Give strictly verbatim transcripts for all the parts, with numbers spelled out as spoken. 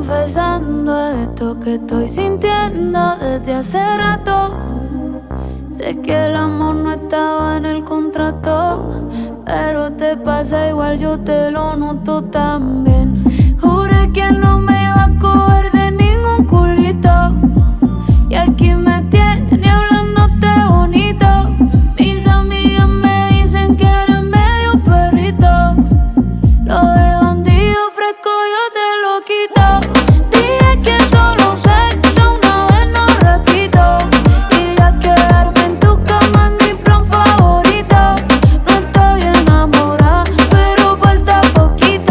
confesando esto que estoy sintiendo desde hace rato. Sé que el amor no estaba en el contrato, pero te pasa igual, yo te lo noto también. Juré que no me iba a coger de ningún culito, y aquí me tiene hablándote bonito. Mis amigas me dicen que eres medio perrito, lo de bandido fresco yo te lo quito. Dije que solo sexo una vez, no repito, y ya quedarme en tu cama es mi plan favorito. No estoy enamorada, pero falta poquito.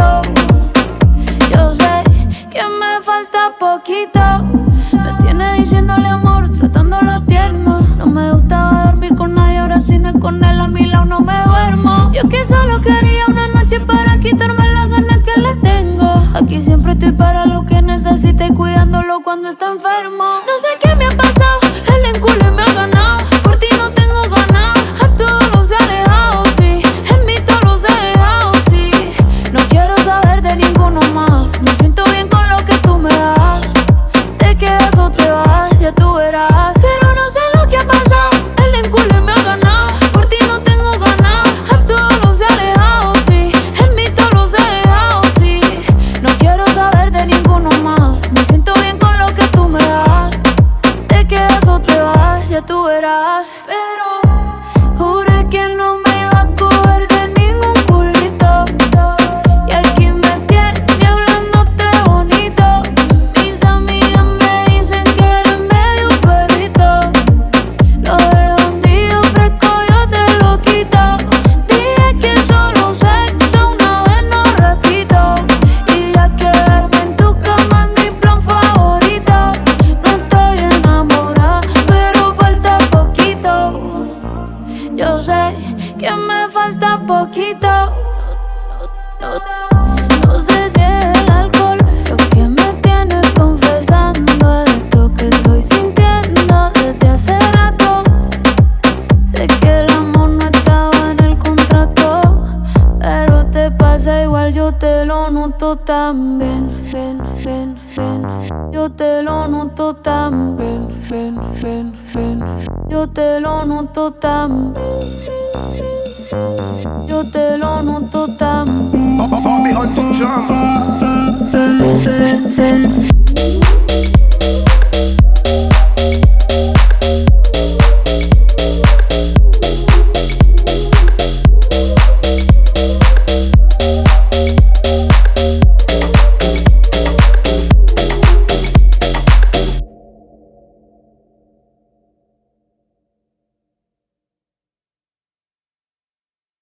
Yo sé que me falta poquito. Me tiene diciéndole amor, tratándolo tierno. No me gustaba dormir con nadie, ahora si no es con él a mi lado no me duermo. Yo que solo quería una noche para quitarme las ganas que le tengo. Aquí siempre estoy para lo que necesite, cuidándolo cuando está enfermo. No sé qué me ha pasado, el enculo me ha ganado. Por ti no tengo ganas, a todos los he alejado, sí. En mí todos los he dejado, sí. No quiero saber de ninguno más. Me siento bien con lo que tú me das. Te quedas o te vas, ya tú verás. Pero no sé lo que ha pasado, el enculo me ha ganado. Por ti no tengo ganas, a todos los he alejado, sí. En mí todos los he dejado, sí. No quiero saber de ninguno más. Me siento bien con lo que tú me das. Te quedas o te vas, ya tú verás. Pero juré que no me iba a coger de ningún culito, y aquí me tiene hablándote bonito. Mis amigas me dicen que eres medio perrito, lo de bandido fresco yo te lo quito. Dije que solo sexo una vez, no repito, y ya quedarme en tu cama es mi plan favorito. No estoy enamorada, pero falta poquito. Yo sé que me falta poquito. No, no, no sé si es el alcohol lo que me tiene confesando esto que estoy sintiendo desde hace rato. Sé que el amor no estaba en el contrato, pero te pasa igual, yo te lo noto también. Ven, ven, ven. Yo te lo noto también. Ven, ven, ven. Yo te lo noto también. Yo te lo noto también. Bobby on the drums. Ven, ven, ven.